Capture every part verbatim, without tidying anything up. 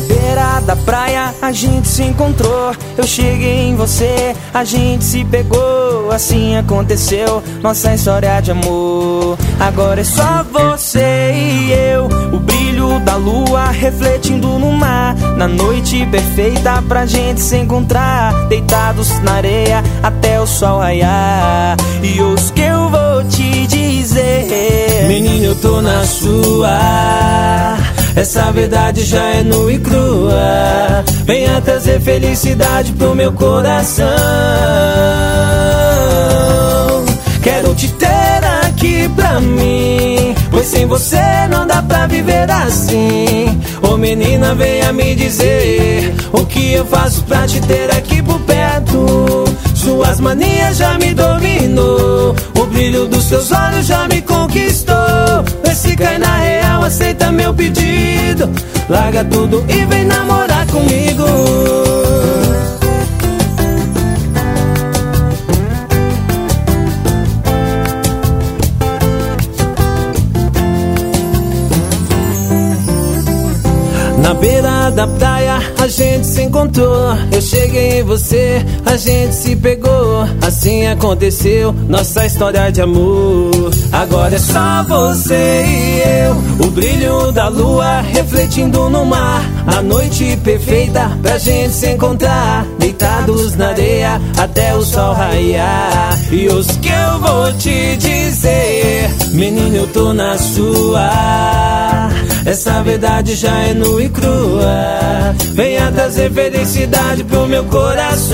beira da praia a gente se encontrou. Eu cheguei em você, a gente se pegou. Assim aconteceu nossa história de amor. Agora é só você e eu, o brilho da lua refletindo no mar, na noite perfeita pra gente se encontrar, deitados na areia até o sol raiar. E ouço que eu vou te dizer: menino, eu tô na sua. Essa verdade já é nua e crua. Venha trazer felicidade pro meu coração. Quero te ter aqui pra mim, pois sem você não dá pra viver assim. Ô menina, venha me dizer o que eu faço pra te ter aqui por perto. Suas manias já me dominou, o brilho dos seus olhos já me conquistou. Vê se cai na real, aceita meu pedido. Larga tudo e vem namorar comigo. Na beira da praia a gente se encontrou. Eu cheguei em você, a gente se pegou. Assim aconteceu nossa história de amor. Agora é só você e eu, o brilho da lua refletindo no mar, a noite perfeita pra gente se encontrar, deitados na areia até o sol raiar. E ouço que eu vou te dizer: menino, eu tô na sua. Essa verdade já é nua e crua. Venha trazer felicidade pro meu coração.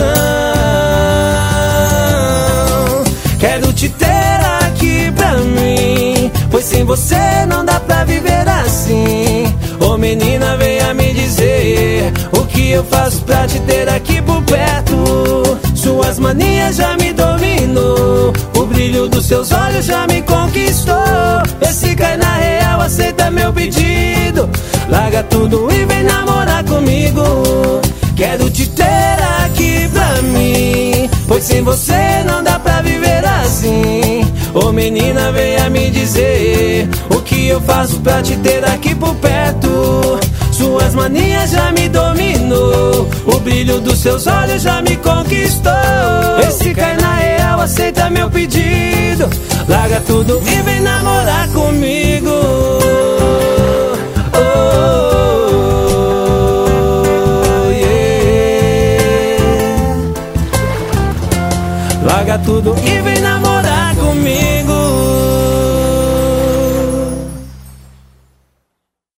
Quero te ter aqui pra mim, pois sem você não dá pra viver assim. Ô menina, venha me dizer o que eu faço pra te ter aqui por perto. Suas manias já me dominou, o brilho dos seus olhos já me conquistou. Esse cai na real, aceita meu pedido. Larga tudo e vem namorar comigo. Quero te ter aqui pra mim, pois sem você não dá pra viver assim. Ô menina, venha me dizer o que eu faço pra te ter aqui por perto. Suas manias já me dominou, o brilho dos seus olhos já me conquistou. Esse cai na real, aceita meu pedido. Larga tudo e vem namorar comigo. Oh, yeah. Larga tudo e vem namorar.